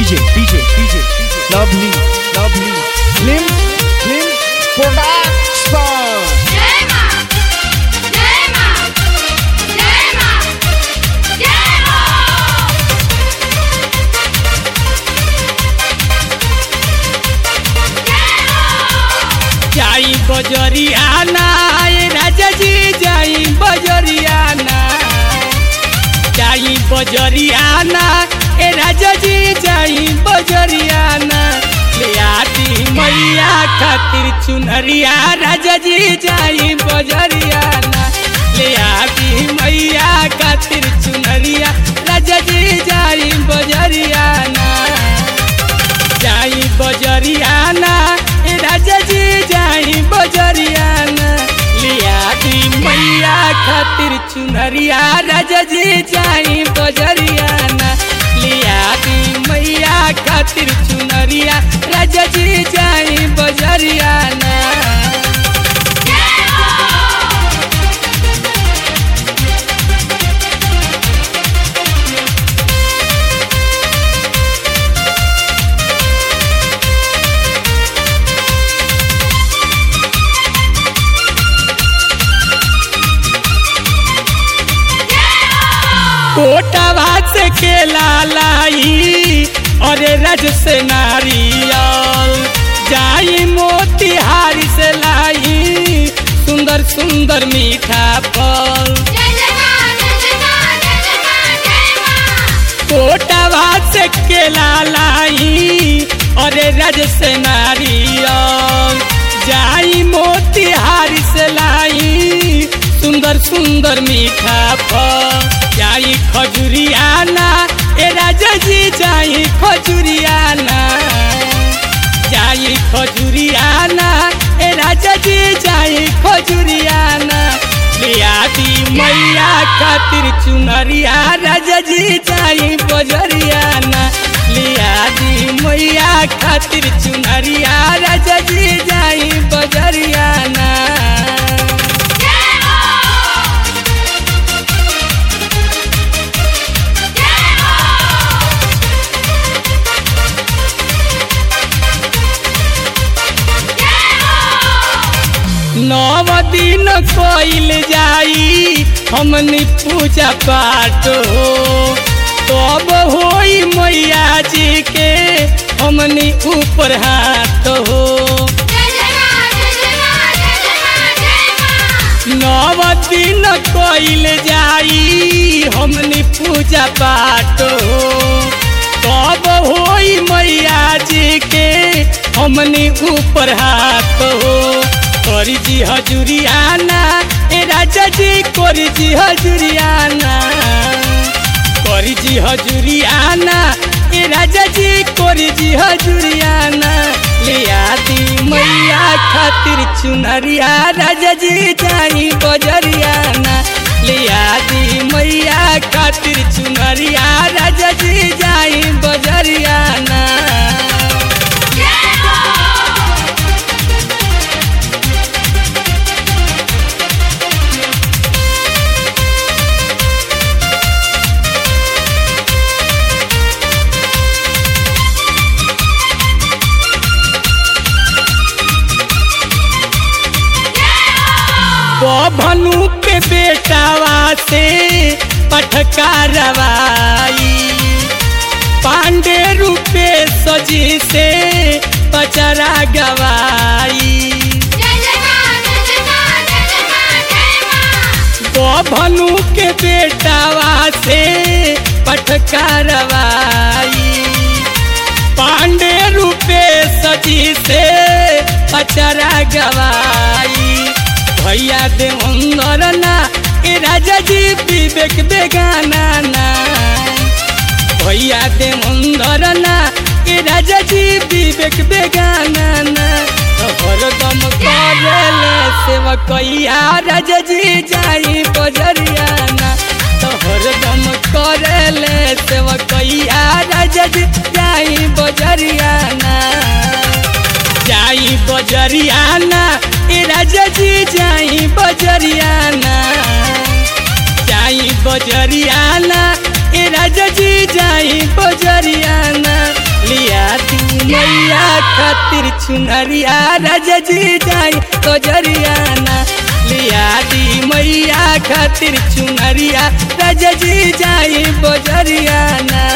lovely film production. जाई बजरियाना राजा जी जाई बजरियाना जाई बजरियाना राजा जी जाई बजरियाना ले आती मैया खातिर चुनरिया राजा जी जाई बजरियाना ले आती मैया खातिर चुनरिया राजा जी जाई बजरियाना जाई बजरियाना राजा जी जाई बजरियाना लिया दी मैया खातिर चुनरिया राजा जी जाई बजरियाना लिया दी मैया खातिर चुनरिया राजा जी जाई बजरियाना। कोटा भात से केला लाई और रज से नारियल जाई मोतिहारी से लाई सुंदर सुंदर मीठा फल। कोटा भात से केला लाई और रज से नारियल जाई मोतिहारी से लाई सुंदर सुंदर मीठा फल। जाई खजुरियाना राजा जी जाई खजुरियाना जाई खजुरियाना राजा जी जाई खजुरियाना लिया दी मैया खातिर चुनरिया राजा जी जाई बजरियाना लिया दी मैया खातिर चुनरिया राजा जी जाई बजरियाना। नव दिन कोइल जाई हमनी पूजा पाठ हो तब होई मैया जी के हमनी ऊपर हाथ हो। नव दिन कोइल जाई हमनी पूजा पाठ हो तब होई मैया जी के हमनी ऊपर हाथ हो। कोरी जी हजूरियाना राजा जी कोरी जी हजूरियाना कोरी जी हजूरियाना राजा जी कोरी जी हजूरियाना लिया दी मैया खातिर चुनरिया राजा जी जाई बजरियाना लिया दी मैया खातिर चुनरिया राजा जी जाई बजरियाना। भनु के बेटावा से पटका रवाई पांडे रूपे सजी से पचरा गवाई भनु के बेटावा से पटका रवाई पांडे रूपे सजी से पचरा गवाई। भैया दे ना राजा जी विवेक बेगाना ना भैया दे ना राजा जी विवेक बेगाना ना हरदम करेले सेवकैया राजा जी जाई बजरियाना हरदम करेले सेवकैया राजा जी जाई बजरियाना जाई बजरियाना राजा जी जाई बजरियाना जाई बजरियाना राजा जी जाई बजरियाना मैया खातिर चुनरिया राजा जी जाई बजरियाना लिया दी मैया खातिर चुनरिया राजा जी जाई बजरियाना।